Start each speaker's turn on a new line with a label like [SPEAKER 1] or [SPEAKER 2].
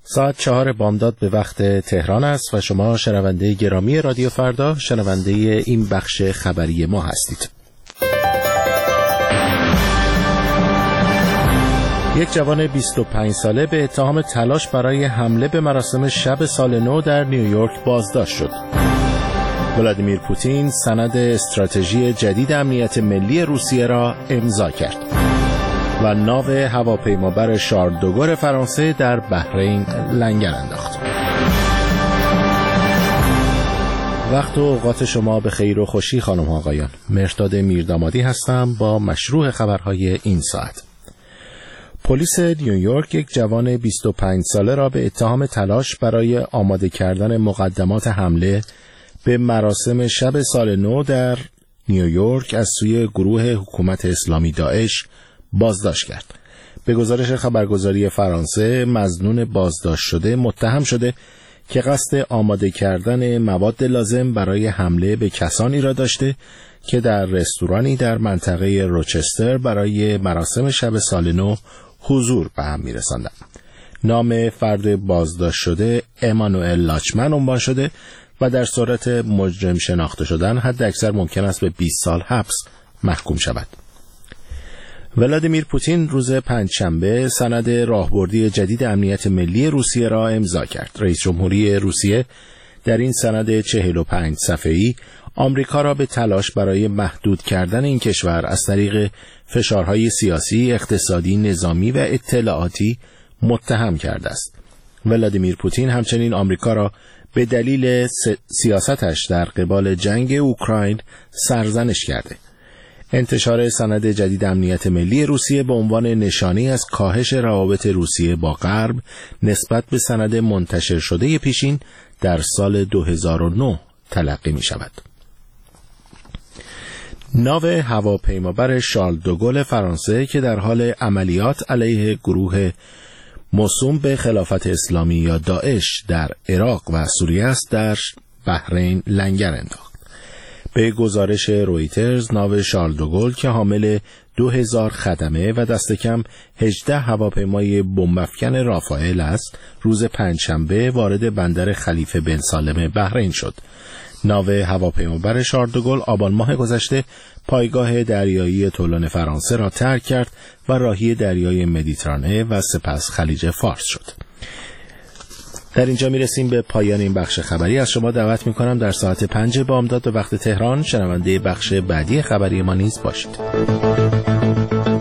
[SPEAKER 1] ساعت 4 بامداد به وقت تهران است و شما شنونده گرامی رادیو فردا، شنونده این بخش خبری ما هستید. یک جوان 25 ساله به اتهام تلاش برای حمله به مراسم شب سال نو در نیویورک بازداشت شد. ولادیمیر پوتین سند استراتژی جدید امنیت ملی روسیه را امضا کرد و ناو هواپیمابر شارل دوگل فرانسه در بحرین لنگر انداخت. وقت و اوقات شما به خیر و خوشی خانم و آقایان. مهرداد میردامادی هستم با مشروع خبرهای این ساعت. پلیس نیویورک یک جوان 25 ساله را به اتهام تلاش برای آماده کردن مقدمات حمله به مراسم شب سال نو در نیویورک از سوی گروه حکومت اسلامی داعش بازداشت کرد. به گزارش خبرگزاری فرانسه، مظنون بازداشت شده متهم شده که قصد آماده کردن مواد لازم برای حمله به کسانی را داشته که در رستورانی در منطقه روچستر برای مراسم شب سال نو حضور به هم می‌رساندند. نام فرد بازداشت شده امانوئل لاچمن عنوان شده و در صورت مجرم شناخته شدن حد اکثر ممکن است به 20 سال حبس محکوم شود. ولادیمیر پوتین روز پنجشنبه سند راهبردی جدید امنیت ملی روسیه را امضا کرد. رئیس جمهوری روسیه در این سند 45 صفحه‌ای آمریکا را به تلاش برای محدود کردن این کشور از طریق فشارهای سیاسی، اقتصادی، نظامی و اطلاعاتی متهم کرده است. ولادیمیر پوتین همچنین آمریکا را به دلیل سیاستش در قبال جنگ اوکراین سرزنش کرده. انتشار سند جدید امنیت ملی روسیه به عنوان نشانی از کاهش روابط روسیه با غرب نسبت به سند منتشر شده پیشین در سال 2009 تلقی می شود. ناو هواپیمابر شارل دوگل فرانسه که در حال عملیات علیه گروه موسوم به خلافت اسلامی یا داعش در عراق و سوریه است در بحرین لنگر انداخت. به گزارش رویترز، ناو شارل دوگل که حامل 2000 خدمه و دست کم 18 هواپیمای بمب‌افکن رافائل است، روز پنجشنبه وارد بندر خلیفه بن سالم بحرین شد. ناو هواپیمابر شارل دوگل آبان ماه گذشته پایگاه دریایی تولون فرانسه را ترک کرد و راهی دریای مدیترانه و سپس خلیج فارس شد. در اینجا میرسیم به پایان این بخش خبری. از شما دعوت میکنم در ساعت 5 بامداد به وقت تهران شنونده بخش بعدی خبری ما نیز باشید.